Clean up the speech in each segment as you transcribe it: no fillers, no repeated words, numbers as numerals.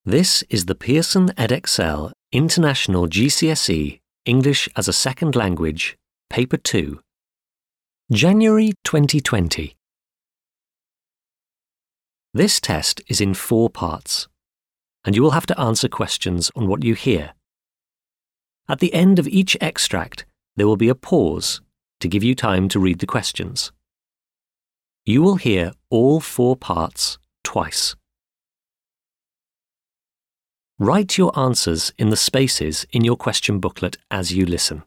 This is the Pearson Edexcel International GCSE English as a Second Language, Paper 2. January 2020. This test is in 4 parts, and you will have to answer questions on what you hear. At the end of each extract, there will be a pause to give you time to read the questions. You will hear all 4 parts twice. Write your answers in the spaces in your question booklet as you listen.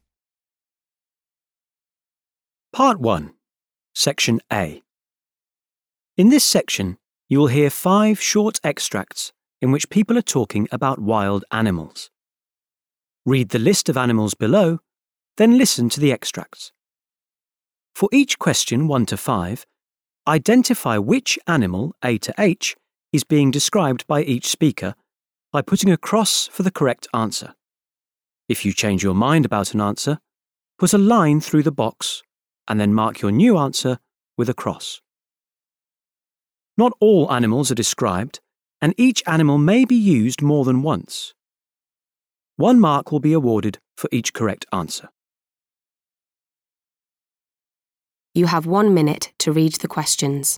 Part 1, Section A. In this section, you will hear 5 short extracts in which people are talking about wild animals. Read the list of animals below, then listen to the extracts. For each question 1 to 5, identify which animal, A to H, is being described by each speaker by putting a cross for the correct answer. If you change your mind about an answer, put a line through the box and then mark your new answer with a cross. Not all animals are described, and each animal may be used more than once. 1 mark will be awarded for each correct answer. You have 1 minute to read the questions.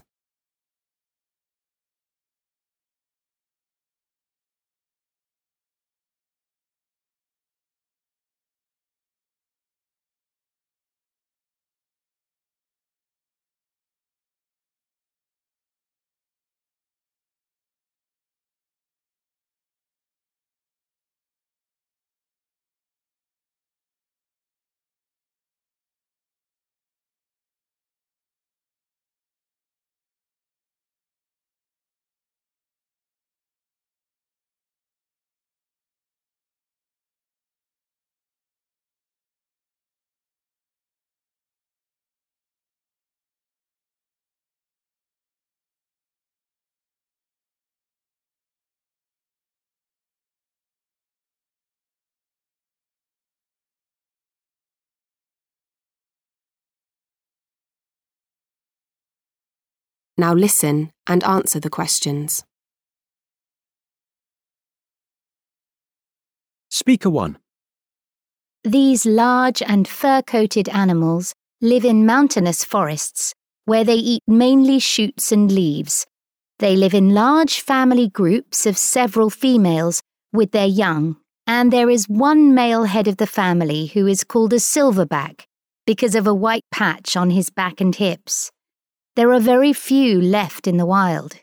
Now listen and answer the questions. Speaker 1. These large and fur-coated animals live in mountainous forests where they eat mainly shoots and leaves. They live in large family groups of several females with their young, and there is one male head of the family who is called a silverback because of a white patch on his back and hips. There are very few left in the wild.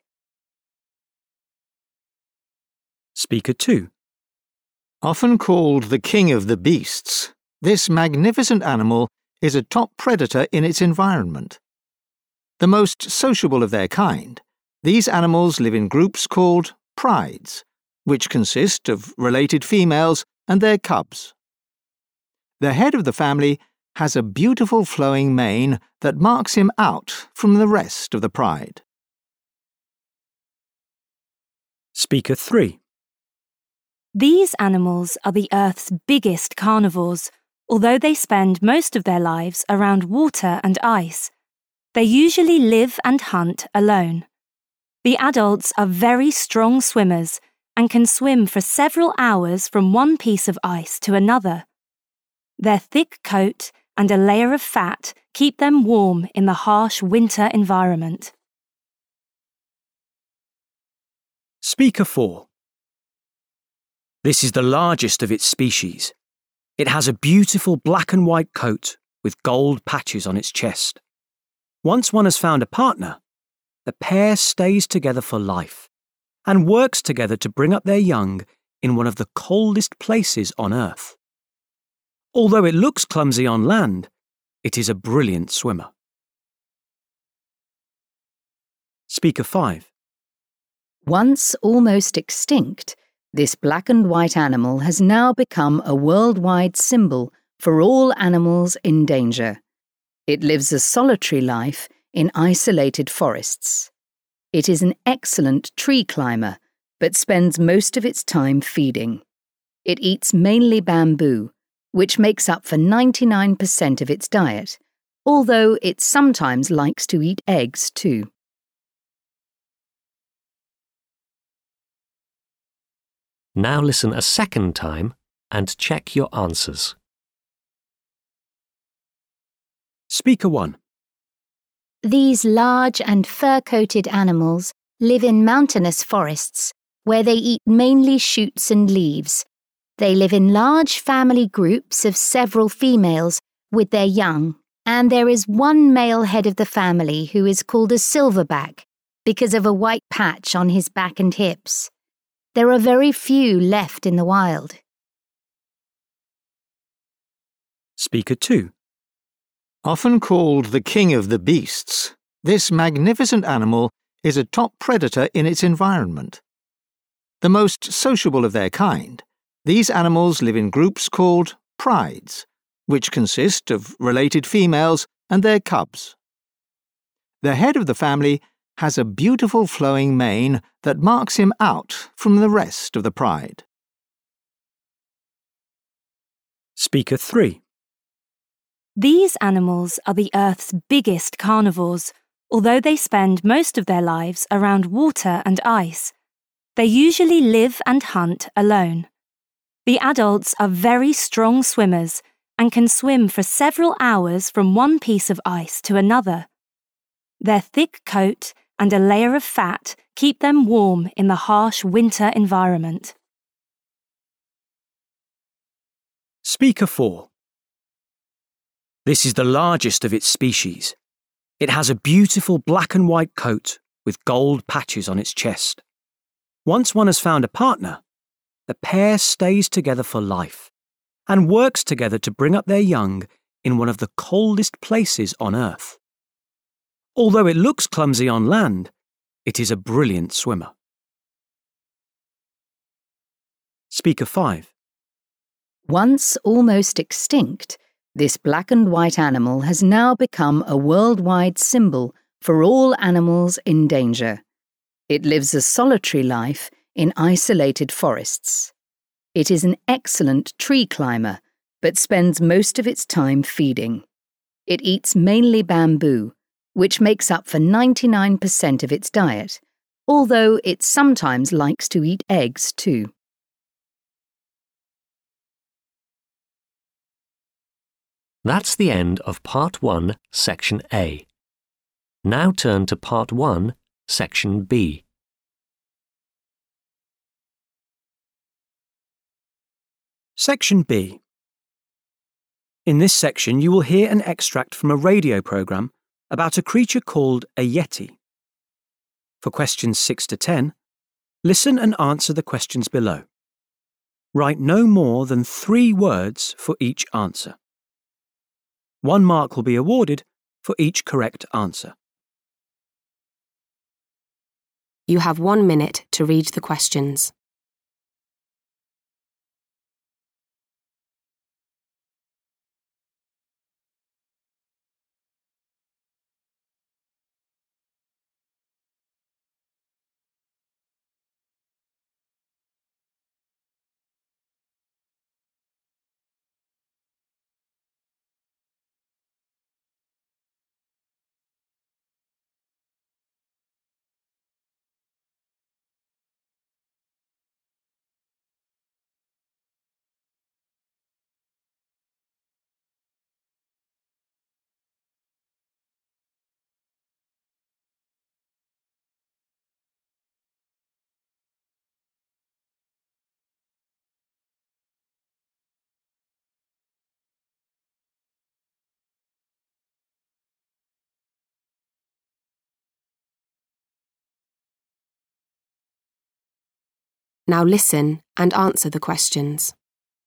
Speaker 2. Often called the king of the beasts, this magnificent animal is a top predator in its environment. The most sociable of their kind, these animals live in groups called prides, which consist of related females and their cubs. The head of the family has a beautiful flowing mane that marks him out from the rest of the pride. Speaker 3. These animals are the Earth's biggest carnivores, although they spend most of their lives around water and ice. They usually live and hunt alone. The adults are very strong swimmers and can swim for several hours from one piece of ice to another. Their thick coat and a layer of fat keep them warm in the harsh winter environment. Speaker 4. This is the largest of its species. It has a beautiful black and white coat with gold patches on its chest. Once one has found a partner, the pair stays together for life and works together to bring up their young in one of the coldest places on Earth. Although it looks clumsy on land, it is a brilliant swimmer. Speaker 5. Once almost extinct, this black and white animal has now become a worldwide symbol for all animals in danger. It lives a solitary life in isolated forests. It is an excellent tree climber, but spends most of its time feeding. It eats mainly bamboo, which makes up for 99% of its diet, although it sometimes likes to eat eggs too. Now listen a second time and check your answers. Speaker 1. These large and fur-coated animals live in mountainous forests, where they eat mainly shoots and leaves. They live in large family groups of several females with their young, and there is one male head of the family who is called a silverback because of a white patch on his back and hips. There are very few left in the wild. Speaker 2. Often called the king of the beasts, this magnificent animal is a top predator in its environment. The most sociable of their kind, these animals live in groups called prides, which consist of related females and their cubs. The head of the family has a beautiful flowing mane that marks him out from the rest of the pride. Speaker 3. These animals are the Earth's biggest carnivores, although they spend most of their lives around water and ice. They usually live and hunt alone. The adults are very strong swimmers and can swim for several hours from one piece of ice to another. Their thick coat and a layer of fat keep them warm in the harsh winter environment. Speaker 4. This is the largest of its species. It has a beautiful black and white coat with gold patches on its chest. Once one has found a partner, the pair stays together for life and works together to bring up their young in one of the coldest places on Earth. Although it looks clumsy on land, it is a brilliant swimmer. Speaker 5. Once almost extinct, this black and white animal has now become a worldwide symbol for all animals in danger. It lives a solitary life in isolated forests. It is an excellent tree climber, but spends most of its time feeding. It eats mainly bamboo, which makes up for 99% of its diet, although it sometimes likes to eat eggs too. That's the end of Part 1, Section A. Now turn to Part 1, Section B. Section B. In this section, you will hear an extract from a radio program about a creature called a yeti. For questions 6 to 10, listen and answer the questions below. Write no more than 3 words for each answer. 1 mark will be awarded for each correct answer. You have 1 minute to read the questions. Now listen and answer the questions.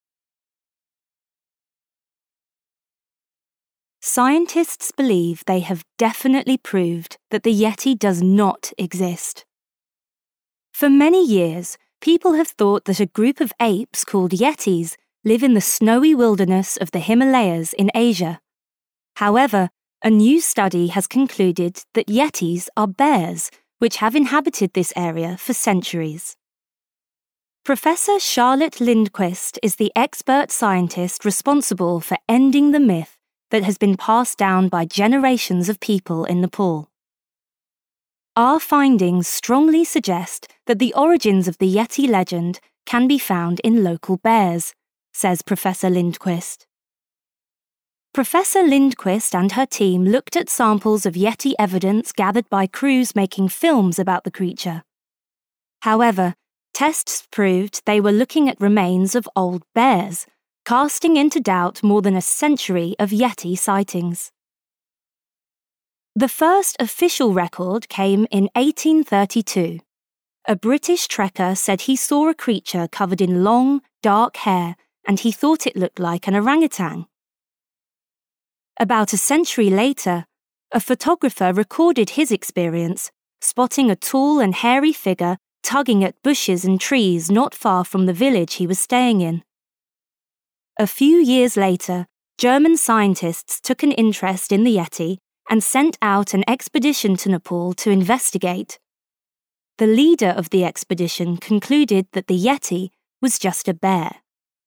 Scientists believe they have definitely proved that the Yeti does not exist. For many years, people have thought that a group of apes called Yetis live in the snowy wilderness of the Himalayas in Asia. However, a new study has concluded that Yetis are bears, which have inhabited this area for centuries. Professor Charlotte Lindquist is the expert scientist responsible for ending the myth that has been passed down by generations of people in Nepal. Our findings strongly suggest that the origins of the Yeti legend can be found in local bears, says Professor Lindquist. Professor Lindquist and her team looked at samples of Yeti evidence gathered by crews making films about the creature. However, tests proved they were looking at remains of old bears, casting into doubt more than a century of Yeti sightings. The first official record came in 1832. A British trekker said he saw a creature covered in long, dark hair and he thought it looked like an orangutan. About a century later, a photographer recorded his experience, spotting a tall and hairy figure tugging at bushes and trees not far from the village he was staying in. A few years later, German scientists took an interest in the Yeti and sent out an expedition to Nepal to investigate. The leader of the expedition concluded that the Yeti was just a bear.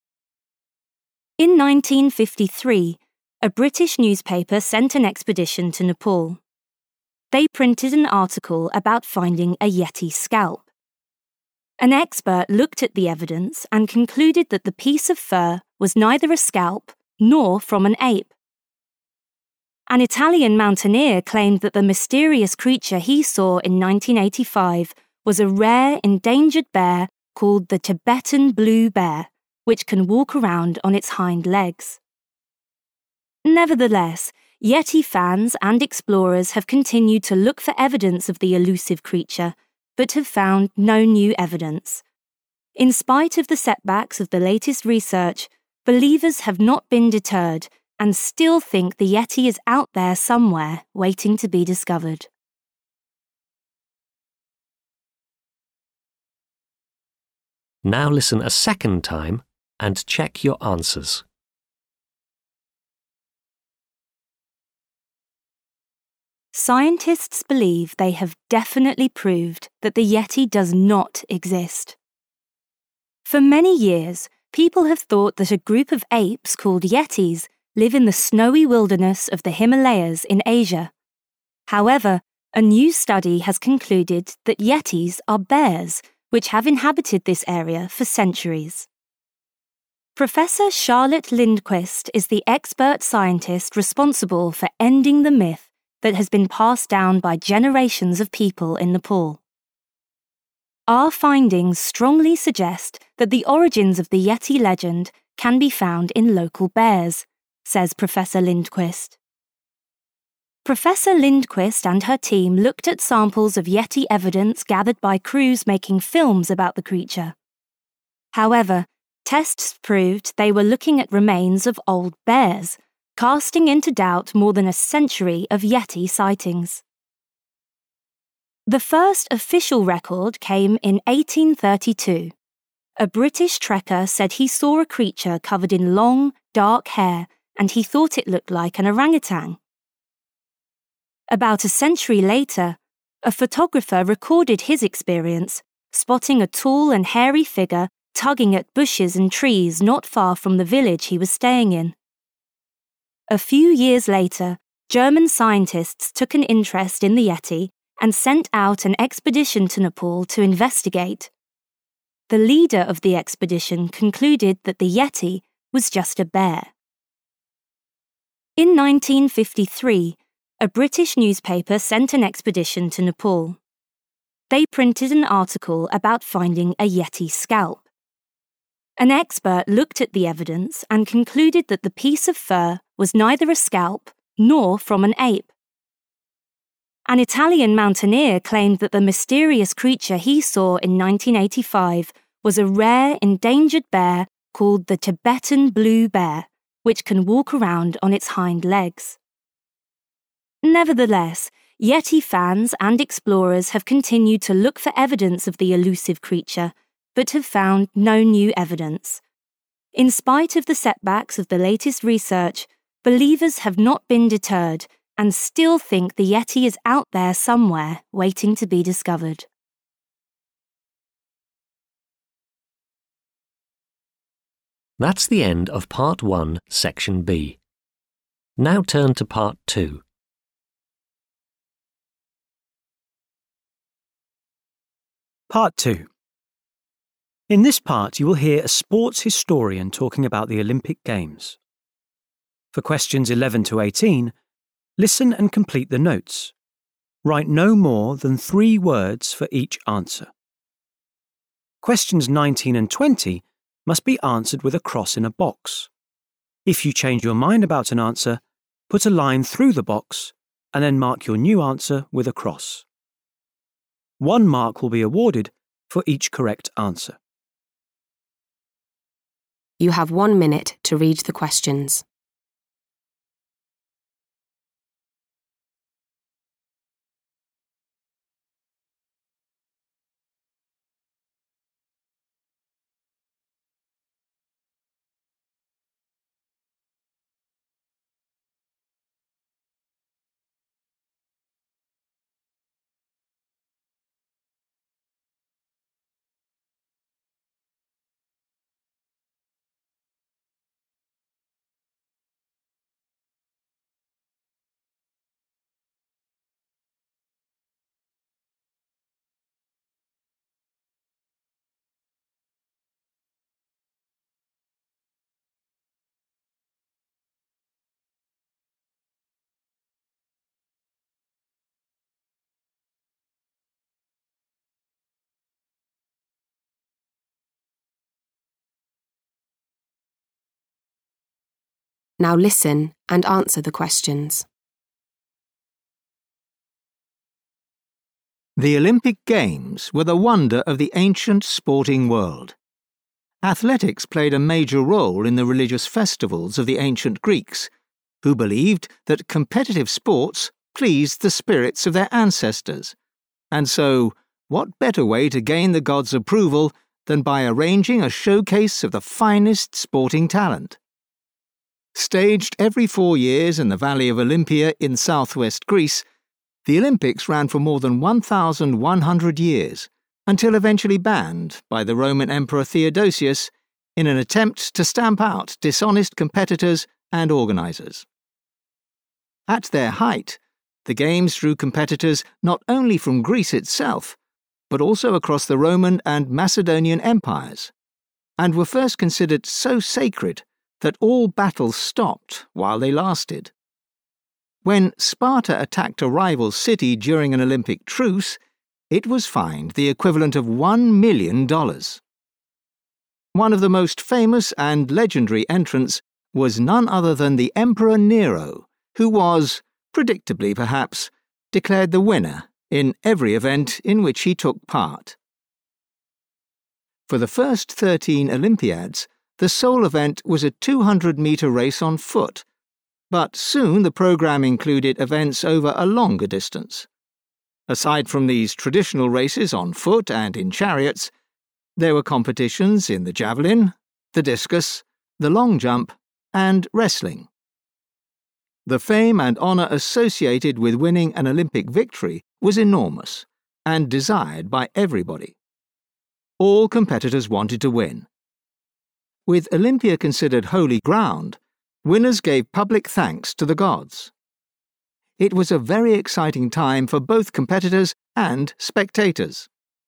In 1953, a British newspaper sent an expedition to Nepal. They printed an article about finding a Yeti scalp. An expert looked at the evidence and concluded that the piece of fur was neither a scalp nor from an ape. An Italian mountaineer claimed that the mysterious creature he saw in 1985 was a rare, endangered bear called the Tibetan blue bear, which can walk around on its hind legs. Nevertheless, Yeti fans and explorers have continued to look for evidence of the elusive creature, but have found no new evidence. In spite of the setbacks of the latest research, believers have not been deterred and still think the Yeti is out there somewhere waiting to be discovered. Now listen a second time and check your answers. Scientists believe they have definitely proved that the Yeti does not exist. For many years, people have thought that a group of apes called Yetis live in the snowy wilderness of the Himalayas in Asia. However, a new study has concluded that Yetis are bears, which have inhabited this area for centuries. Professor Charlotte Lindquist is the expert scientist responsible for ending the myth that has been passed down by generations of people in Nepal. Our findings strongly suggest that the origins of the Yeti legend can be found in local bears, says Professor Lindquist. Professor Lindquist and her team looked at samples of Yeti evidence gathered by crews making films about the creature. However, tests proved they were looking at remains of old bears, casting into doubt more than a century of Yeti sightings. The first official record came in 1832. A British trekker said he saw a creature covered in long, dark hair and he thought it looked like an orangutan. About a century later, a photographer recorded his experience, spotting a tall and hairy figure tugging at bushes and trees not far from the village he was staying in. A few years later, German scientists took an interest in the Yeti and sent out an expedition to Nepal to investigate. The leader of the expedition concluded that the Yeti was just a bear. In 1953, a British newspaper sent an expedition to Nepal. They printed an article about finding a Yeti scalp. An expert looked at the evidence and concluded that the piece of fur was neither a scalp nor from an ape. An Italian mountaineer claimed that the mysterious creature he saw in 1985 was a rare, endangered bear called the Tibetan blue bear, which can walk around on its hind legs. Nevertheless, Yeti fans and explorers have continued to look for evidence of the elusive creature, but have found no new evidence. In spite of the setbacks of the latest research, believers have not been deterred and still think the Yeti is out there somewhere waiting to be discovered. That's the end of Part 1, Section B. Now turn to Part 2. Part 2. In this part, you will hear a sports historian talking about the Olympic Games. For questions 11 to 18, listen and complete the notes. Write no more than 3 words for each answer. Questions 19 and 20 must be answered with a cross in a box. If you change your mind about an answer, put a line through the box and then mark your new answer with a cross. 1 mark will be awarded for each correct answer. You have 1 minute to read the questions. Now listen and answer the questions. The Olympic Games were the wonder of the ancient sporting world. Athletics played a major role in the religious festivals of the ancient Greeks, who believed that competitive sports pleased the spirits of their ancestors. And so, what better way to gain the gods' approval than by arranging a showcase of the finest sporting talent? Staged every 4 years in the Valley of Olympia in southwest Greece, the Olympics ran for more than 1,100 years, until eventually banned by the Roman Emperor Theodosius in an attempt to stamp out dishonest competitors and organisers. At their height, the Games drew competitors not only from Greece itself, but also across the Roman and Macedonian empires, and were first considered so sacred that all battles stopped while they lasted. When Sparta attacked a rival city during an Olympic truce, it was fined the equivalent of $1 million. One of the most famous and legendary entrants was none other than the Emperor Nero, who was, predictably perhaps, declared the winner in every event in which he took part. For the first 13 Olympiads, the sole event was a 200-metre race on foot, but soon the programme included events over a longer distance. Aside from these traditional races on foot and in chariots, there were competitions in the javelin, the discus, the long jump, and wrestling. The fame and honour associated with winning an Olympic victory was enormous and desired by everybody. All competitors wanted to win. With Olympia considered holy ground, winners gave public thanks to the gods. It was a very exciting time for both competitors and spectators.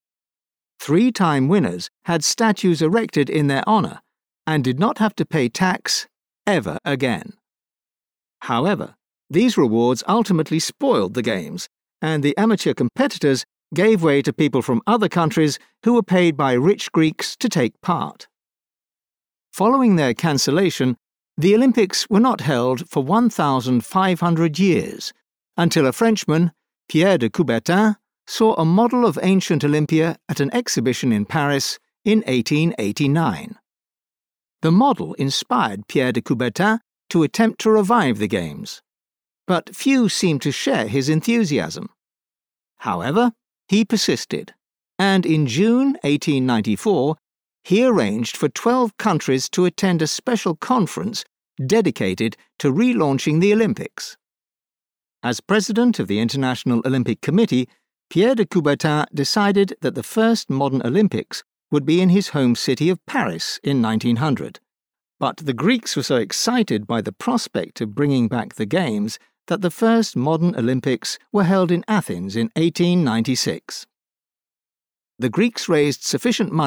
3-time winners had statues erected in their honour and did not have to pay tax ever again. However, these rewards ultimately spoiled the Games, and the amateur competitors gave way to people from other countries who were paid by rich Greeks to take part. Following their cancellation, the Olympics were not held for 1,500 years, until a Frenchman, Pierre de Coubertin, saw a model of ancient Olympia at an exhibition in Paris in 1889. The model inspired Pierre de Coubertin to attempt to revive the Games, but few seemed to share his enthusiasm. However, he persisted, and in June 1894, he arranged for 12 countries to attend a special conference dedicated to relaunching the Olympics. As president of the International Olympic Committee, Pierre de Coubertin decided that the first modern Olympics would be in his home city of Paris in 1900. But the Greeks were so excited by the prospect of bringing back the Games that the first modern Olympics were held in Athens in 1896. The Greeks raised sufficient money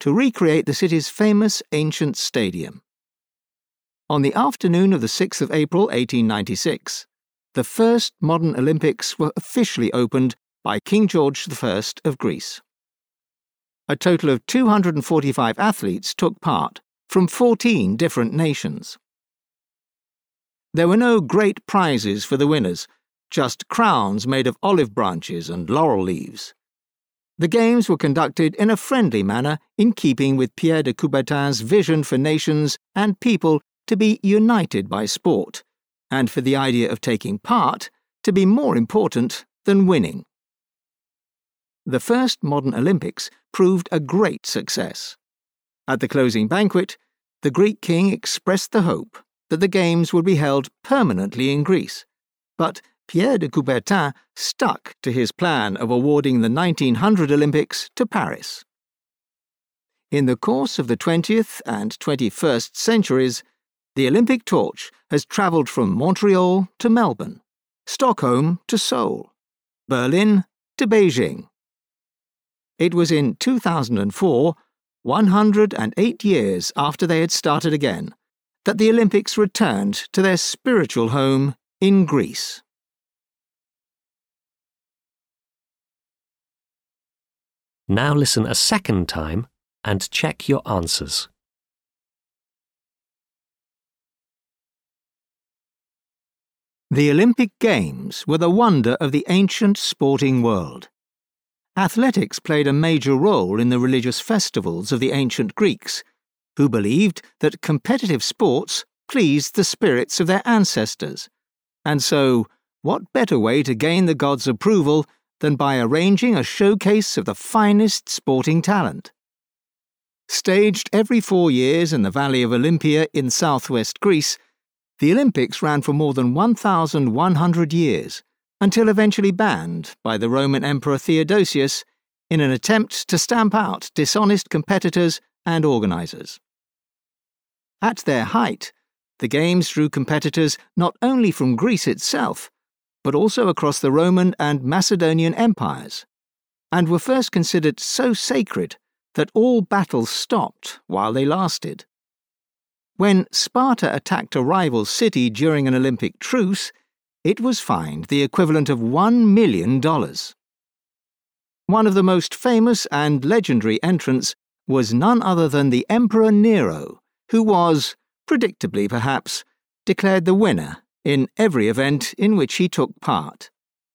to recreate the city's famous ancient stadium. On the afternoon of the 6th of April 1896, the first modern Olympics were officially opened by King George I of Greece. A total of 245 athletes took part from 14 different nations. There were no great prizes for the winners, just crowns made of olive branches and laurel leaves. The games were conducted in a friendly manner in keeping with Pierre de Coubertin's vision for nations and people to be united by sport, and for the idea of taking part to be more important than winning. The first modern Olympics proved a great success. At the closing banquet, the Greek king expressed the hope that the Games would be held permanently in Greece, but Pierre de Coubertin stuck to his plan of awarding the 1900 Olympics to Paris. In the course of the 20th and 21st centuries, the Olympic torch has travelled from Montreal to Melbourne, Stockholm to Seoul, Berlin to Beijing. It was in 2004, 108 years after they had started again, that the Olympics returned to their spiritual home in Greece. Now listen a second time and check your answers. The Olympic Games were the wonder of the ancient sporting world. Athletics played a major role in the religious festivals of the ancient Greeks, who believed that competitive sports pleased the spirits of their ancestors. And so, what better way to gain the gods' approval than by arranging a showcase of the finest sporting talent? Staged every 4 years in the Valley of Olympia in southwest Greece, the Olympics ran for more than 1,100 years, until eventually banned by the Roman Emperor Theodosius in an attempt to stamp out dishonest competitors and organisers. At their height, the Games drew competitors not only from Greece itself, but also across the Roman and Macedonian empires, and were first considered so sacred that all battles stopped while they lasted. When Sparta attacked a rival city during an Olympic truce, it was fined the equivalent of $1 million. One of the most famous and legendary entrants was none other than the Emperor Nero, who was, predictably perhaps, declared the winner in every event in which he took part.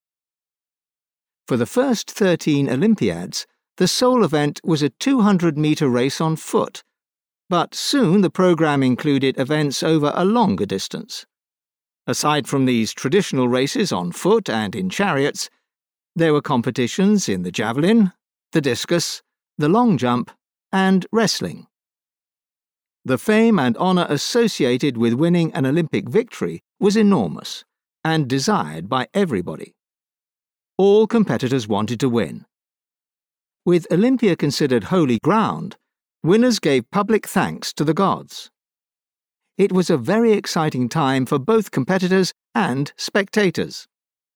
For the first 13 Olympiads, the sole event was a 200-metre race on foot, but soon the programme included events over a longer distance. Aside from these traditional races on foot and in chariots, there were competitions in the javelin, the discus, the long jump, and wrestling. The fame and honour associated with winning an Olympic victory was enormous and desired by everybody. All competitors wanted to win. With Olympia considered holy ground, winners gave public thanks to the gods. It was a very exciting time for both competitors and spectators.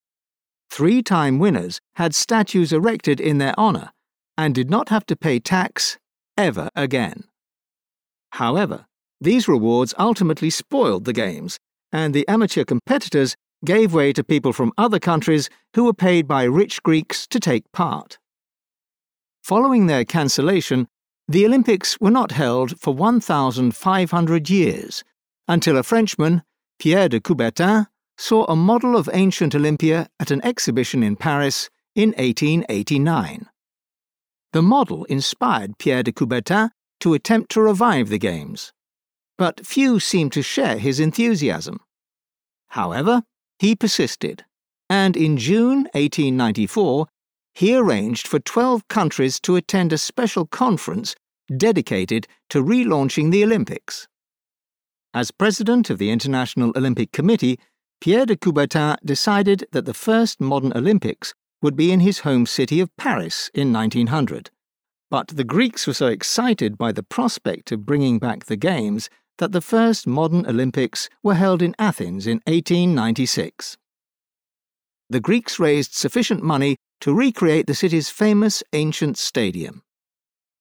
3-time winners had statues erected in their honour and did not have to pay tax ever again. However, these rewards ultimately spoiled the Games, and the amateur competitors gave way to people from other countries who were paid by rich Greeks to take part. Following their cancellation, the Olympics were not held for 1,500 years, until a Frenchman, Pierre de Coubertin, saw a model of ancient Olympia at an exhibition in Paris in 1889. The model inspired Pierre de Coubertin to attempt to revive the Games, but few seemed to share his enthusiasm. However, he persisted, and in June 1894, he arranged for 12 countries to attend a special conference dedicated to relaunching the Olympics. As president of the International Olympic Committee, Pierre de Coubertin decided that the first modern Olympics would be in his home city of Paris in 1900. But the Greeks were so excited by the prospect of bringing back the Games that the first modern Olympics were held in Athens in 1896. The Greeks raised sufficient money to recreate the city's famous ancient stadium.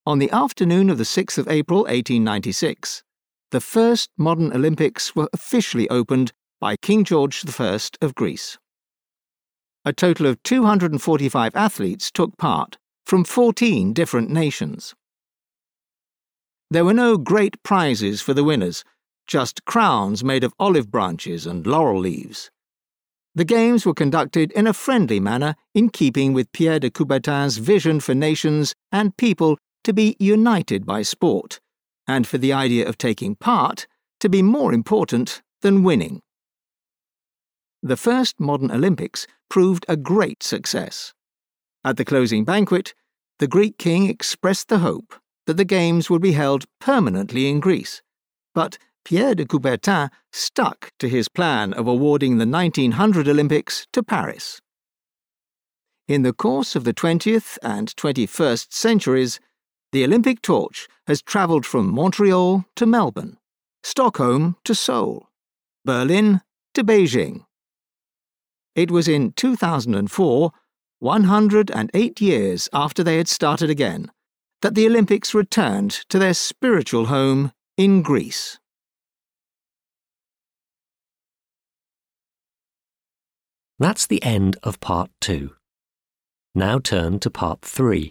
On the afternoon of the 6th of April 1896, the first modern Olympics were officially opened by King George I of Greece. A total of 245 athletes took part from 14 different nations. There were no great prizes for the winners, just crowns made of olive branches and laurel leaves. The games were conducted in a friendly manner in keeping with Pierre de Coubertin's vision for nations and people to be united by sport, and for the idea of taking part to be more important than winning. The first modern Olympics proved a great success. At the closing banquet, the Greek king expressed the hope that the Games would be held permanently in Greece, but Pierre de Coubertin stuck to his plan of awarding the 1900 Olympics to Paris. In the course of the 20th and 21st centuries, the Olympic torch has travelled from Montreal to Melbourne, Stockholm to Seoul, Berlin to Beijing. It was in 2004, 108 years after they had started again, that the Olympics returned to their spiritual home in Greece. That's the end of part 2. Now turn to part 3.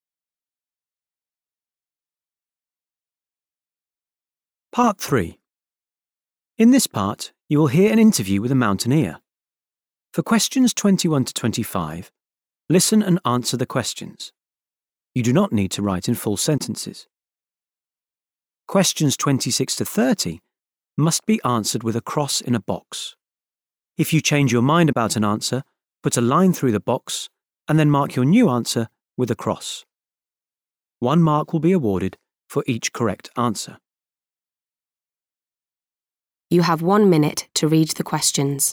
Part 3. In this part, you will hear an interview with a mountaineer. For questions 21 to 25, listen and answer the questions. You do not need to write in full sentences. Questions 26 to 30 must be answered with a cross in a box. If you change your mind about an answer, put a line through the box and then mark your new answer with a cross. 1 mark will be awarded for each correct answer. You have 1 minute to read the questions.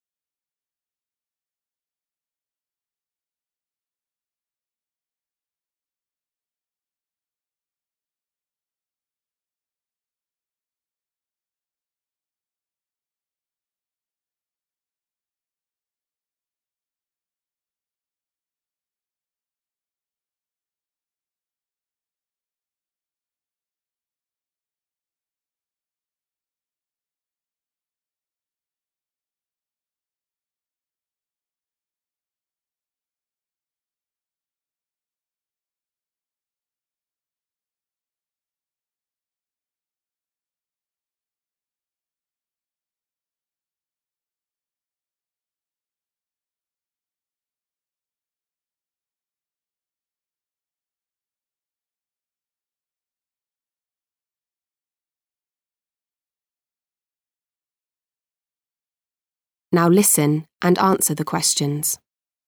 Now listen and answer the questions.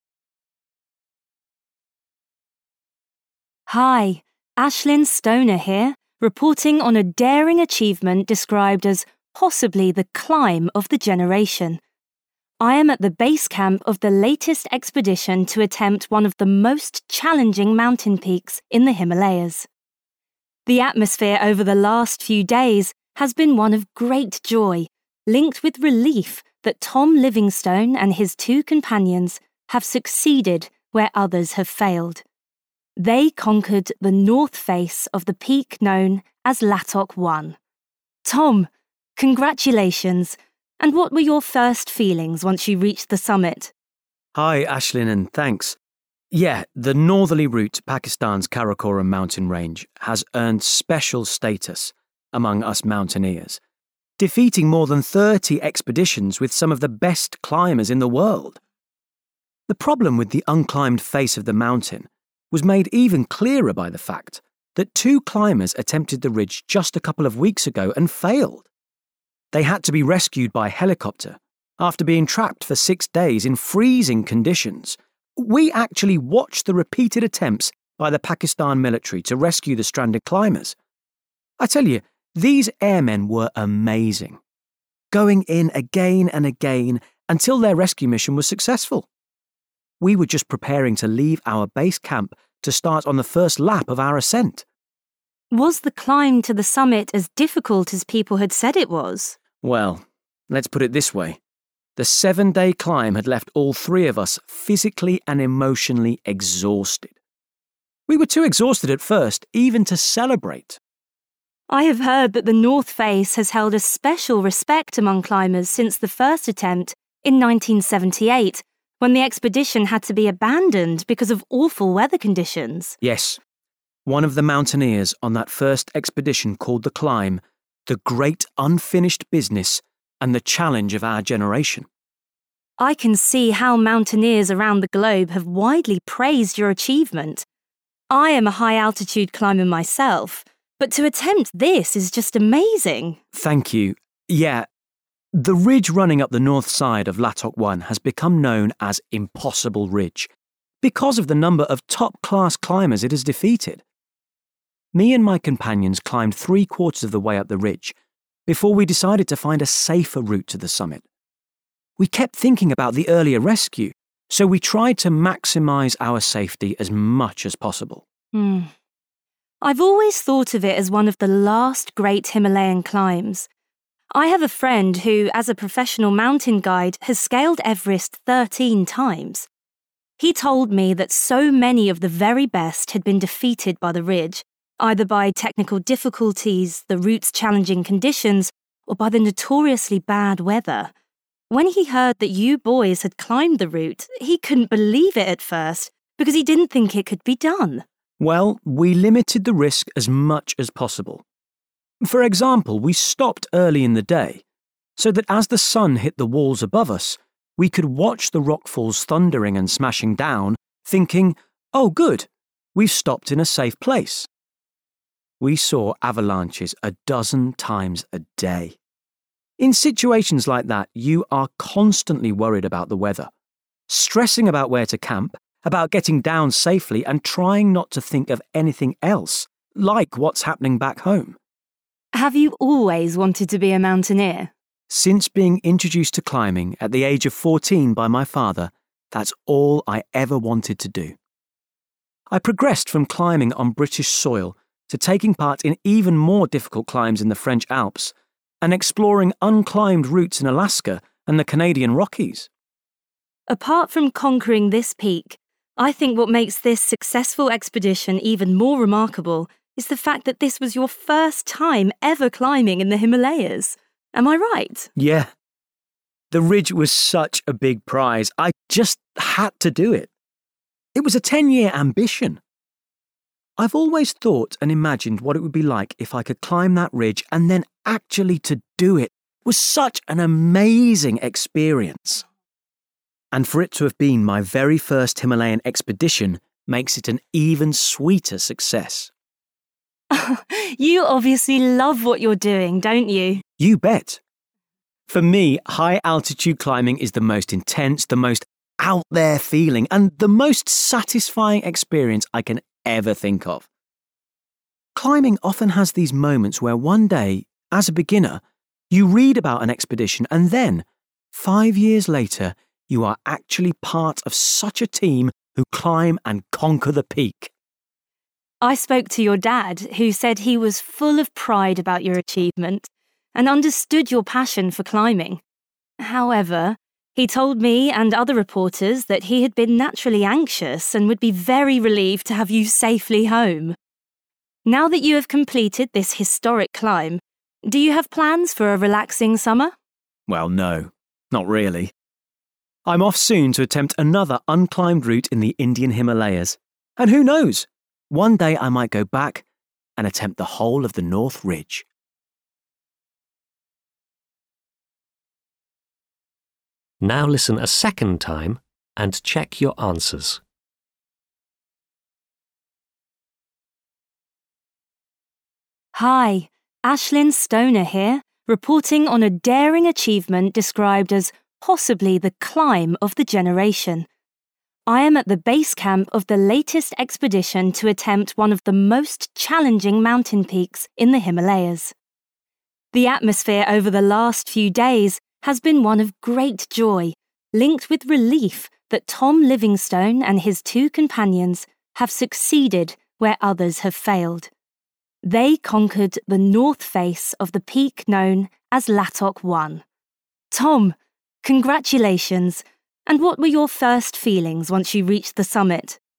Hi, Ashlyn Stoner here, reporting on a daring achievement described as possibly the climb of the generation. I am at the base camp of the latest expedition to attempt one of the most challenging mountain peaks in the Himalayas. The atmosphere over the last few days has been one of great joy, linked with relief that Tom Livingstone and his 2 companions have succeeded where others have failed. They conquered the north face of the peak known as Latok 1. Tom, congratulations! And what were your first feelings once you reached the summit? Hi, Ashlyn, and thanks. Yeah, the northerly route to Pakistan's Karakoram mountain range has earned special status among us mountaineers, defeating more than 30 expeditions with some of the best climbers in the world. The problem with the unclimbed face of the mountain was made even clearer by the fact that 2 climbers attempted the ridge just a couple of weeks ago and failed. They had to be rescued by helicopter after being trapped for 6 days in freezing conditions. We actually watched the repeated attempts by the Pakistan military to rescue the stranded climbers. I tell you, these airmen were amazing, going in again and again until their rescue mission was successful. We were just preparing to leave our base camp to start on the first lap of our ascent. Was the climb to the summit as difficult as people had said it was? Well, let's put it this way. The 7-day climb had left all 3 of us physically and emotionally exhausted. We were too exhausted at first, even to celebrate. I have heard that the North Face has held a special respect among climbers since the first attempt in 1978, when the expedition had to be abandoned because of awful weather conditions. Yes, one of the mountaineers on that first expedition called the climb the great unfinished business and the challenge of our generation. I can see how mountaineers around the globe have widely praised your achievement. I am a high-altitude climber myself, but to attempt this is just amazing. Thank you. Yeah, the ridge running up the north side of Latok 1 has become known as Impossible Ridge because of the number of top-class climbers it has defeated. Me and my companions climbed 3/4 of the way up the ridge before we decided to find a safer route to the summit. We kept thinking about the earlier rescue, so we tried to maximise our safety as much as possible. I've always thought of it as one of the last great Himalayan climbs. I have a friend who, as a professional mountain guide, has scaled Everest 13 times. He told me that so many of the very best had been defeated by the ridge, either by technical difficulties, the route's challenging conditions, or by the notoriously bad weather. When he heard that you boys had climbed the route, he couldn't believe it at first because he didn't think it could be done. Well, we limited the risk as much as possible. For example, we stopped early in the day, so that as the sun hit the walls above us, we could watch the rockfalls thundering and smashing down, thinking, oh good, we've stopped in a safe place. We saw avalanches 12 times a day. In situations like that, you are constantly worried about the weather, stressing about where to camp, about getting down safely and trying not to think of anything else, like what's happening back home. Have you always wanted to be a mountaineer? Since being introduced to climbing at the age of 14 by my father, that's all I ever wanted to do. I progressed from climbing on British soil to taking part in even more difficult climbs in the French Alps and exploring unclimbed routes in Alaska and the Canadian Rockies. Apart from conquering this peak, I think what makes this successful expedition even more remarkable is the fact that this was your first time ever climbing in the Himalayas. Am I right? Yeah. The ridge was such a big prize. I just had to do it. It was a 10-year ambition. I've always thought and imagined what it would be like if I could climb that ridge, and then actually to do it was such an amazing experience. And for it to have been my very first Himalayan expedition makes it an even sweeter success. You obviously love what you're doing, don't you? You bet. For me, high-altitude climbing is the most intense, the most out-there feeling, and the most satisfying experience I can ever think of. Climbing often has these moments where one day, as a beginner, you read about an expedition and then, 5 years later, you are actually part of such a team who climb and conquer the peak. I spoke to your dad, who said he was full of pride about your achievement and understood your passion for climbing. However, he told me and other reporters that he had been naturally anxious and would be very relieved to have you safely home. Now that you have completed this historic climb, do you have plans for a relaxing summer? Well, no, not really. I'm off soon to attempt another unclimbed route in the Indian Himalayas. And who knows, one day I might go back and attempt the whole of the North Ridge. Now listen a second time and check your answers. Hi, Ashlyn Stoner here, reporting on a daring achievement described as possibly the climb of the generation. I am at the base camp of the latest expedition to attempt one of the most challenging mountain peaks in the Himalayas. The atmosphere over the last few days has been one of great joy, linked with relief that Tom Livingstone and his 2 companions have succeeded where others have failed. They conquered the north face of the peak known as Latok 1. Tom, congratulations, and what were your first feelings once you reached the summit?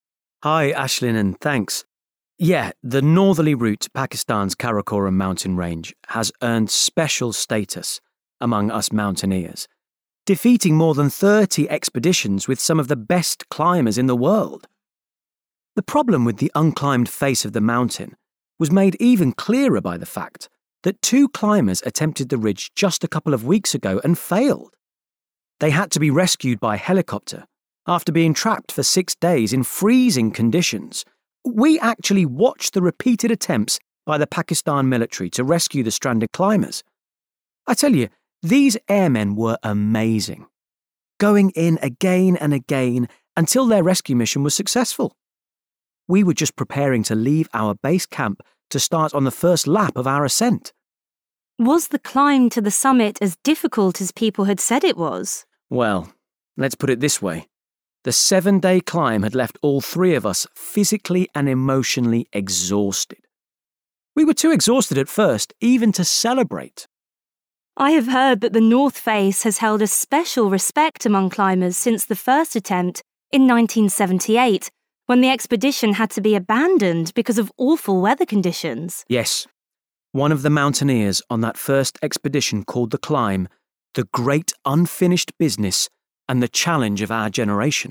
Hi, Ashlyn, and thanks. Yeah, the northerly route to Pakistan's Karakoram mountain range has earned special status among us mountaineers, defeating more than 30 expeditions with some of the best climbers in the world. The problem with the unclimbed face of the mountain was made even clearer by the fact that 2 climbers attempted the ridge just a couple of weeks ago and failed. They had to be rescued by helicopter after being trapped for 6 days in freezing conditions. We actually watched the repeated attempts by the Pakistan military to rescue the stranded climbers. I tell you, these airmen were amazing, going in again and again until their rescue mission was successful. We were just preparing to leave our base camp to start on the first lap of our ascent. Was the climb to the summit as difficult as people had said it was? Well, let's put it this way. The 7-day climb had left all 3 of us physically and emotionally exhausted. We were too exhausted at first, even to celebrate. I have heard that the North Face has held a special respect among climbers since the first attempt in 1978, when the expedition had to be abandoned because of awful weather conditions. Yes, one of the mountaineers on that first expedition called the climb the great unfinished business and the challenge of our generation.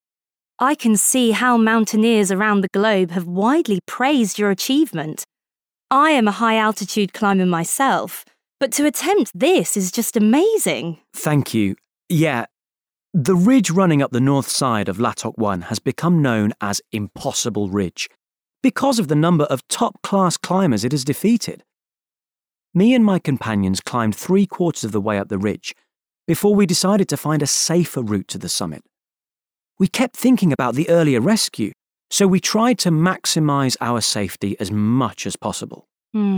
I can see how mountaineers around the globe have widely praised your achievement. I am a high-altitude climber myself, but to attempt this is just amazing. Thank you. Yeah, the ridge running up the north side of Latok 1 has become known as Impossible Ridge because of the number of top-class climbers it has defeated. Me and my companions climbed 3/4 of the way up the ridge before we decided to find a safer route to the summit. We kept thinking about the earlier rescue, so we tried to maximise our safety as much as possible.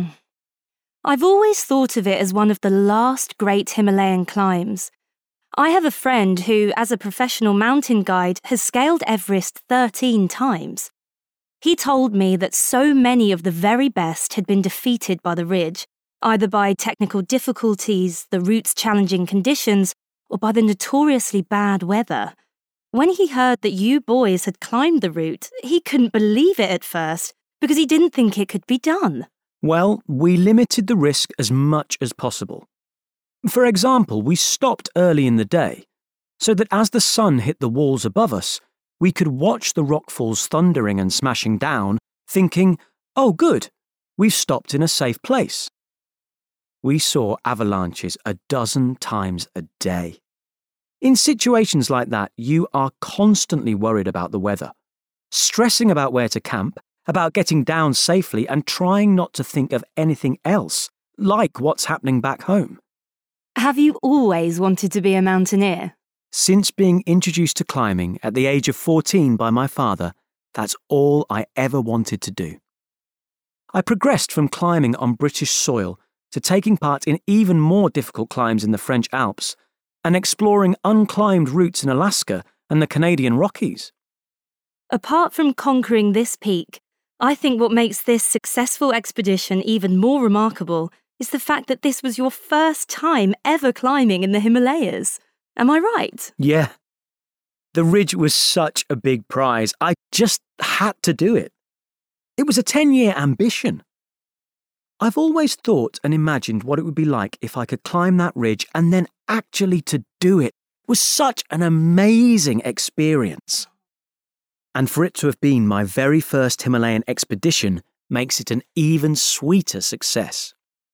I've always thought of it as one of the last great Himalayan climbs. I have a friend who, as a professional mountain guide, has scaled Everest 13 times. He told me that so many of the very best had been defeated by the ridge, either by technical difficulties, the route's challenging conditions, or by the notoriously bad weather. When he heard that you boys had climbed the route, he couldn't believe it at first, because he didn't think it could be done. Well, we limited the risk as much as possible. For example, we stopped early in the day, so that as the sun hit the walls above us, we could watch the rockfalls thundering and smashing down, thinking, oh good, we've stopped in a safe place. We saw avalanches a dozen times a day. In situations like that, you are constantly worried about the weather, stressing about where to camp, about getting down safely and trying not to think of anything else, like what's happening back home. Have you always wanted to be a mountaineer? Since being introduced to climbing at the age of 14 by my father, that's all I ever wanted to do. I progressed from climbing on British soil to taking part in even more difficult climbs in the French Alps and exploring unclimbed routes in Alaska and the Canadian Rockies. Apart from conquering this peak, I think what makes this successful expedition even more remarkable is the fact that this was your first time ever climbing in the Himalayas. Am I right? Yeah. The ridge was such a big prize. I just had to do it. It was a 10-year ambition. I've always thought and imagined what it would be like if I could climb that ridge, and then actually to do it was such an amazing experience. And for it to have been my very first Himalayan expedition makes it an even sweeter success.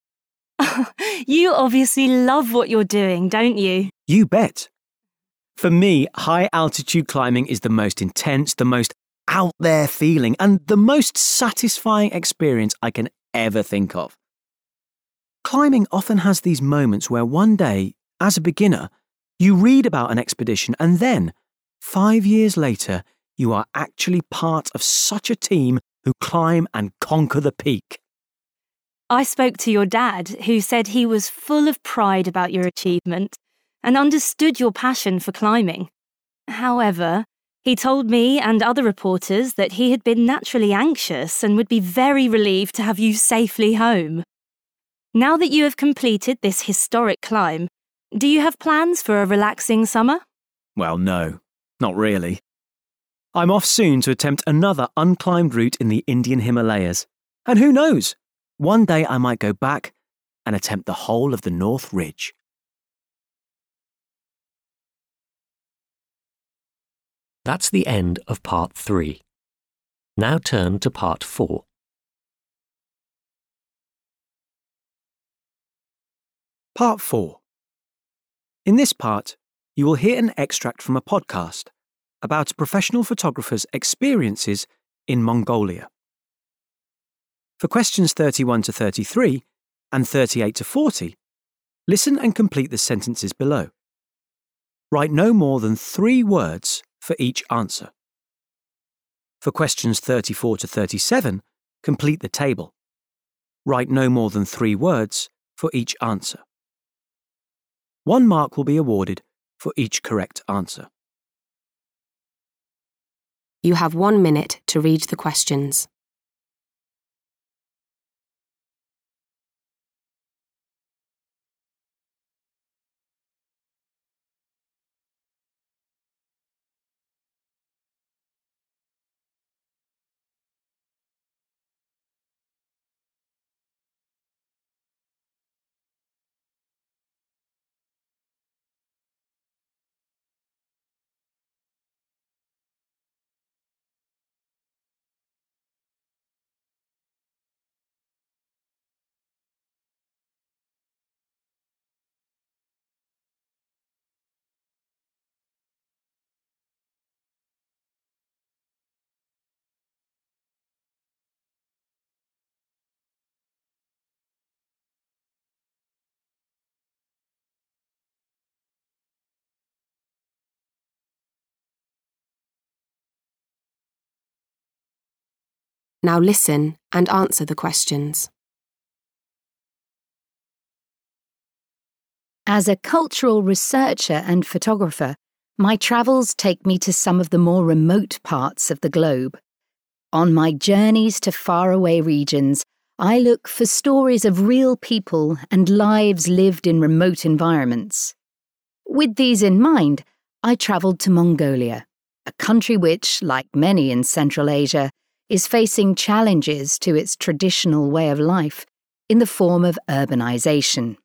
You obviously love what you're doing, don't you? You bet. For me, high altitude climbing is the most intense, the most out there feeling, and the most satisfying experience I can ever think of. Climbing often has these moments where one day, as a beginner, you read about an expedition and then, 5 years later, you are actually part of such a team who climb and conquer the peak. I spoke to your dad, who said he was full of pride about your achievement and understood your passion for climbing. However, he told me and other reporters that he had been naturally anxious and would be very relieved to have you safely home. Now that you have completed this historic climb, do you have plans for a relaxing summer? Well, no, not really. I'm off soon to attempt another unclimbed route in the Indian Himalayas. And who knows? One day I might go back and attempt the whole of the North Ridge. That's the end of part 3. Now turn to part 4. Part 4. In this part, you will hear an extract from a podcast about a professional photographer's experiences in Mongolia. For questions 31 to 33 and 38 to 40, listen and complete the sentences below. Write no more than 3 words for each answer. For questions 34 to 37, complete the table. Write no more than 3 words for each answer. 1 mark will be awarded for each correct answer. You have 1 minute to read the questions. Now listen and answer the questions. As a cultural researcher and photographer, my travels take me to some of the more remote parts of the globe. On my journeys to faraway regions, I look for stories of real people and lives lived in remote environments. With these in mind, I travelled to Mongolia, a country which, like many in Central Asia, is facing challenges to its traditional way of life in the form of urbanization.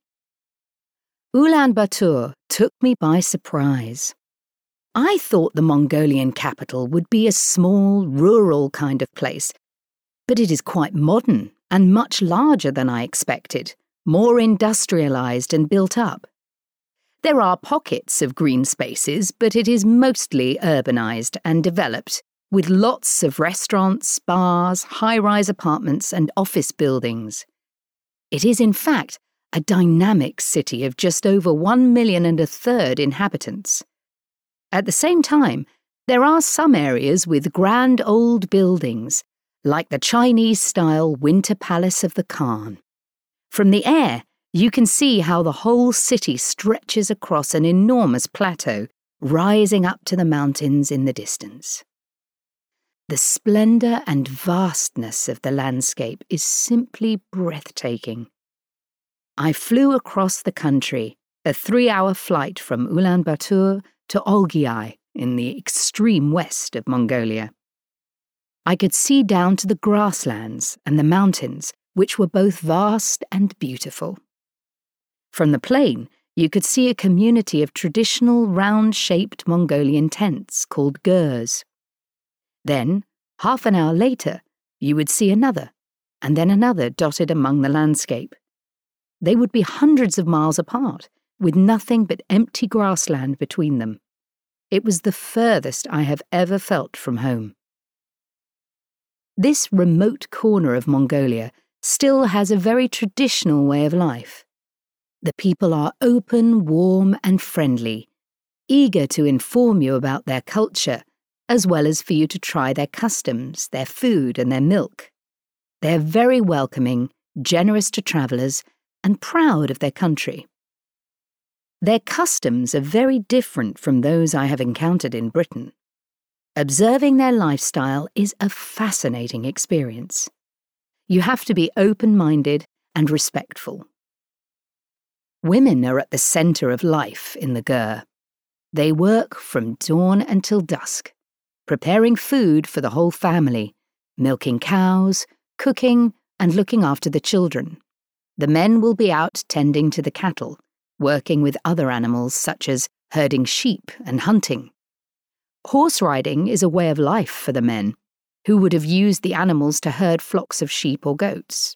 Ulaanbaatar took me by surprise. I thought the Mongolian capital would be a small, rural kind of place, but it is quite modern and much larger than I expected, more industrialized and built up. There are pockets of green spaces, but it is mostly urbanized and developed, with lots of restaurants, bars, high-rise apartments and office buildings. It is, in fact, a dynamic city of just over 1.3 million inhabitants. At the same time, there are some areas with grand old buildings, like the Chinese-style Winter Palace of the Khan. From the air, you can see how the whole city stretches across an enormous plateau, rising up to the mountains in the distance. The splendour and vastness of the landscape is simply breathtaking. I flew across the country, a 3-hour flight from Ulaanbaatar to Olgiai in the extreme west of Mongolia. I could see down to the grasslands and the mountains, which were both vast and beautiful. From the plain, you could see a community of traditional round-shaped Mongolian tents called gurs. Then, half an hour later, you would see another, and then another dotted among the landscape. They would be hundreds of miles apart, with nothing but empty grassland between them. It was the furthest I have ever felt from home. This remote corner of Mongolia still has a very traditional way of life. The people are open, warm, and friendly, eager to inform you about their culture, as well as for you to try their customs, their food, and their milk. They're very welcoming, generous to travellers, and proud of their country. Their customs are very different from those I have encountered in Britain. Observing their lifestyle is a fascinating experience. You have to be open-minded and respectful. Women are at the centre of life in the Gur. They work from dawn until dusk. preparing food for the whole family, milking cows, cooking, and looking after the children. The men will be out tending to the cattle, working with other animals such as herding sheep and hunting. Horse riding is a way of life for the men, who would have used the animals to herd flocks of sheep or goats.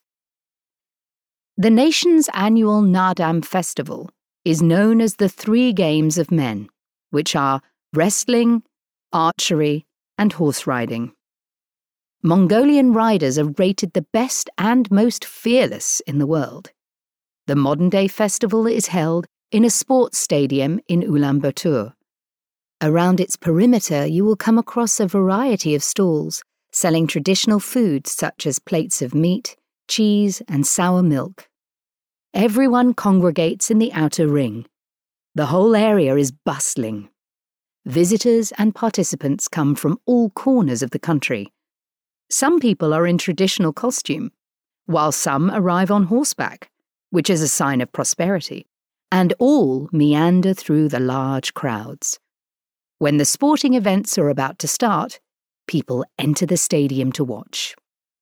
The nation's annual Naadam festival is known as the Three Games of Men, which are wrestling, archery, and horse riding. Mongolian riders are rated the best and most fearless in the world. The modern-day festival is held in a sports stadium in Ulaanbaatar. Around its perimeter, you will come across a variety of stalls selling traditional foods such as plates of meat, cheese, and sour milk. Everyone congregates in the outer ring. The whole area is bustling. Visitors and participants come from all corners of the country. Some people are in traditional costume, while some arrive on horseback, which is a sign of prosperity, and all meander through the large crowds. When the sporting events are about to start, people enter the stadium to watch.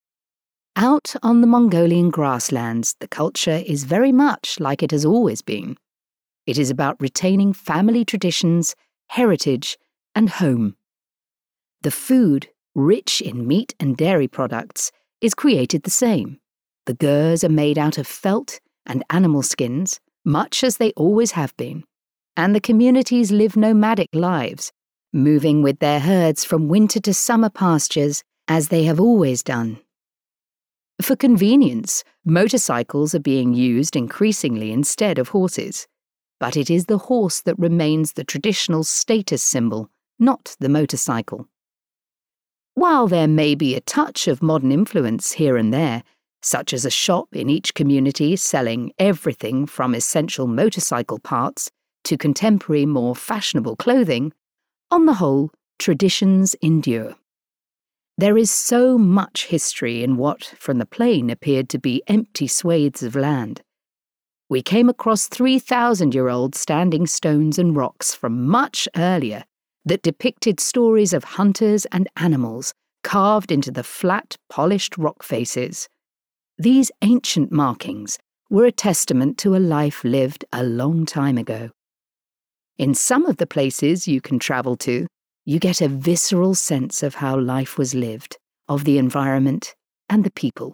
Out on the Mongolian grasslands, the culture is very much like it has always been. It is about retaining family traditions, heritage, and home. The food, rich in meat and dairy products, is created the same. The gers are made out of felt and animal skins, much as they always have been, and the communities live nomadic lives, moving with their herds from winter to summer pastures as they have always done. For convenience, motorcycles are being used increasingly instead of horses, but it is the horse that remains the traditional status symbol, not the motorcycle. While there may be a touch of modern influence here and there, such as a shop in each community selling everything from essential motorcycle parts to contemporary, more fashionable clothing, on the whole, traditions endure. There is so much history in what, from the plain, appeared to be empty swathes of land. We came across 3,000-year-old standing stones and rocks from much earlier that depicted stories of hunters and animals carved into the flat, polished rock faces. These ancient markings were a testament to a life lived a long time ago. In some of the places you can travel to, you get a visceral sense of how life was lived, of the environment and the people.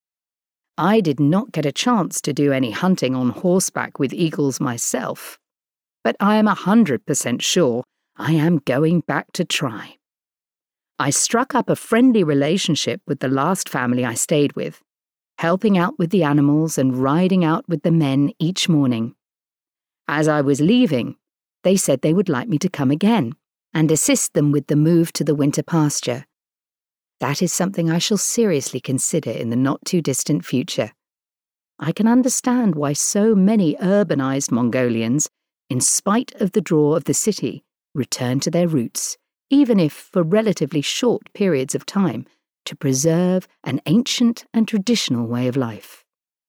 I did not get a chance to do any hunting on horseback with eagles myself, but I am 100% sure I am going back to try. I struck up a friendly relationship with the last family I stayed with, helping out with the animals and riding out with the men each morning. As I was leaving, they said they would like me to come again and assist them with the move to the winter pasture. That is something I shall seriously consider in the not-too-distant future. I can understand why so many urbanized Mongolians, in spite of the draw of the city, return to their roots, even if for relatively short periods of time, to preserve an ancient and traditional way of life.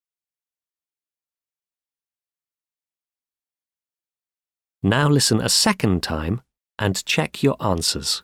Now listen a second time and check your answers.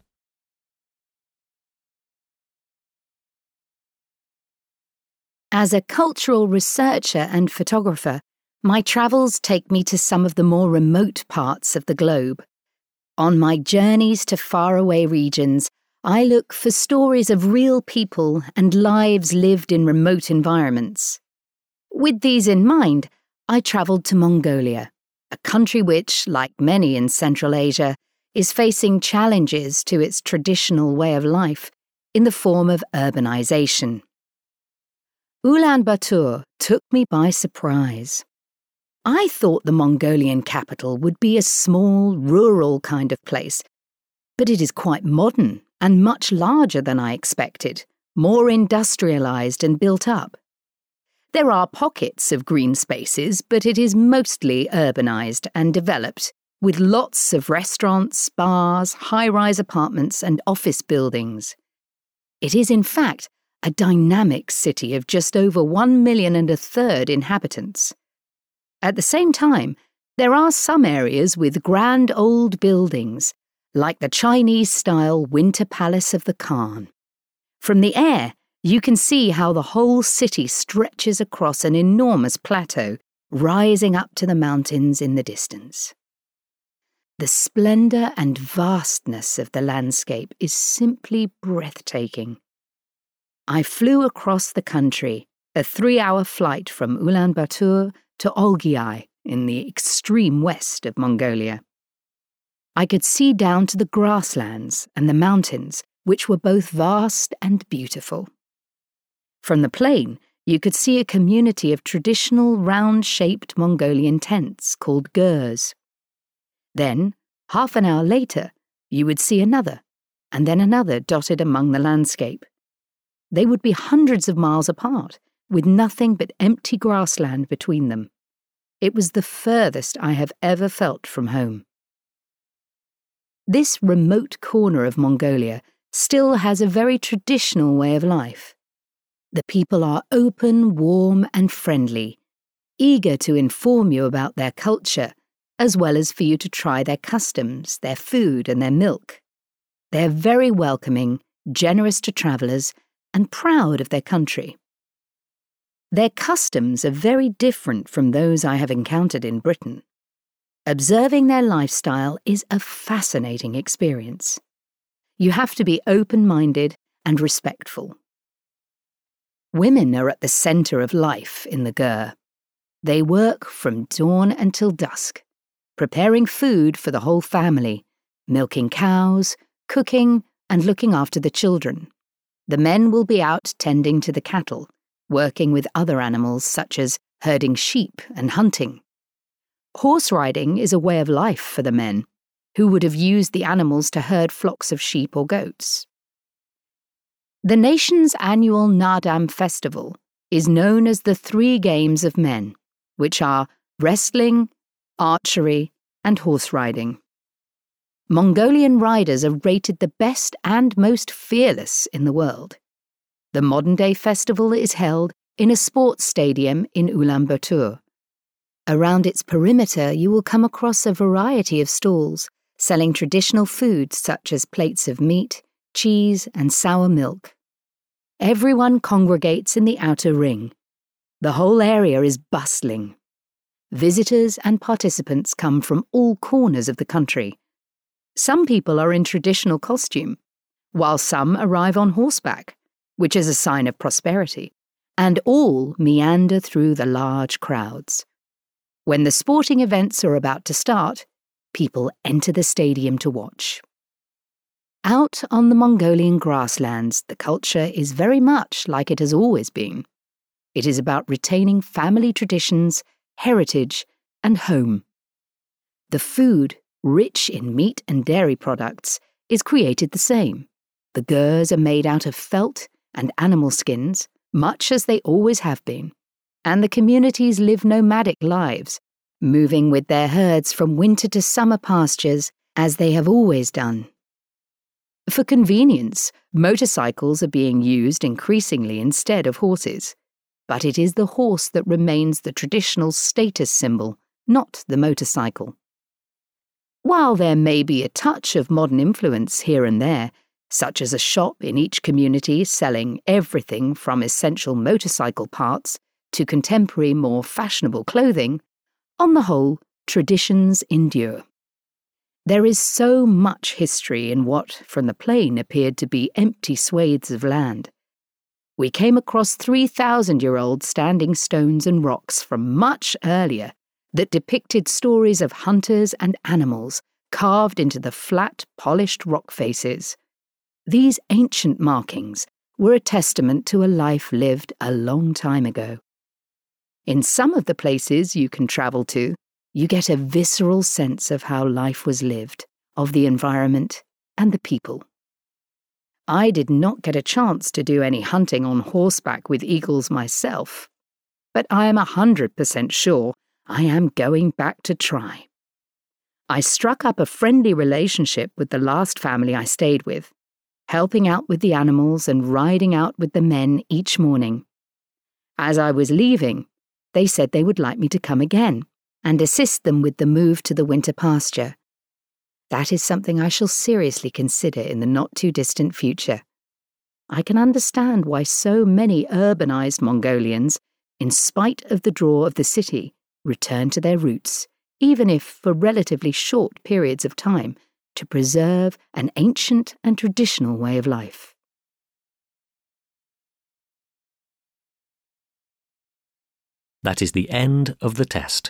As a cultural researcher and photographer, my travels take me to some of the more remote parts of the globe. On my journeys to faraway regions, I look for stories of real people and lives lived in remote environments. With these in mind, I travelled to Mongolia, a country which, like many in Central Asia, is facing challenges to its traditional way of life in the form of urbanization. Ulaanbaatar took me by surprise. I thought the Mongolian capital would be a small, rural kind of place, but it is quite modern and much larger than I expected, more industrialized and built up. There are pockets of green spaces, but it is mostly urbanized and developed, with lots of restaurants, bars, high-rise apartments and office buildings. It is, in fact, a dynamic city of just over 1.3 million inhabitants. At the same time, there are some areas with grand old buildings, like the Chinese-style winter palace of the Khan. From the air, you can see how the whole city stretches across an enormous plateau, rising up to the mountains in the distance. The splendour and vastness of the landscape is simply breathtaking. I flew across the country, a 3-hour flight from Ulaanbaatar to Olgiai in the extreme west of Mongolia. I could see down to the grasslands and the mountains, which were both vast and beautiful. From the plain, you could see a community of traditional round-shaped Mongolian tents called gurs. Then, half an hour later, you would see another, and then another dotted among the landscape. They would be hundreds of miles apart, with nothing but empty grassland between them. It was the furthest I have ever felt from home. This remote corner of Mongolia still has a very traditional way of life. The people are open, warm, and friendly, eager to inform you about their culture, as well as for you to try their customs, their food, and their milk. They are very welcoming, generous to travellers, and proud of their country. Their customs are very different from those I have encountered in Britain. Observing their lifestyle is a fascinating experience. You have to be open-minded and respectful. Women are at the centre of life in the Gur. They work from dawn until dusk, preparing food for the whole family, milking cows, cooking, and looking after the children. The men will be out tending to the cattle, working with other animals such as herding sheep and hunting. Horse riding is a way of life for the men, who would have used the animals to herd flocks of sheep or goats. The nation's annual Naadam festival is known as the 3 Games of Men, which are wrestling, archery, and horse riding. Mongolian riders are rated the best and most fearless in the world. The modern-day festival is held in a sports stadium in Ulaanbaatar. Around its perimeter, you will come across a variety of stalls selling traditional foods such as plates of meat, cheese, and sour milk. Everyone congregates in the outer ring. The whole area is bustling. Visitors and participants come from all corners of the country. Some people are in traditional costume, while some arrive on horseback, which is a sign of prosperity, and all meander through the large crowds. When the sporting events are about to start, people enter the stadium to watch. Out on the Mongolian grasslands, the culture is very much like it has always been. It is about retaining family traditions, heritage, and home. The food, rich in meat and dairy products, is created the same. The gurs are made out of felt and animal skins, much as they always have been, and the communities live nomadic lives, moving with their herds from winter to summer pastures as they have always done. For convenience, motorcycles are being used increasingly instead of horses, but it is the horse that remains the traditional status symbol, not the motorcycle. While there may be a touch of modern influence here and there, such as a shop in each community selling everything from essential motorcycle parts to contemporary, more fashionable clothing, on the whole, traditions endure. There is so much history in what, from the plain, appeared to be empty swathes of land. We came across 3,000-year-old standing stones and rocks from much earlier that depicted stories of hunters and animals carved into the flat, polished rock faces. These ancient markings were a testament to a life lived a long time ago. In some of the places you can travel to, you get a visceral sense of how life was lived, of the environment and the people. I did not get a chance to do any hunting on horseback with eagles myself, but I am 100% sure I am going back to try. I struck up a friendly relationship with the last family I stayed with, helping out with the animals and riding out with the men each morning. As I was leaving, they said they would like me to come again and assist them with the move to the winter pasture. That is something I shall seriously consider in the not-too-distant future. I can understand why so many urbanized Mongolians, in spite of the draw of the city, return to their roots, even if for relatively short periods of time, to preserve an ancient and traditional way of life. That is the end of the test.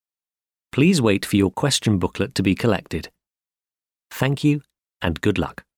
Please wait for your question booklet to be collected. Thank you and good luck.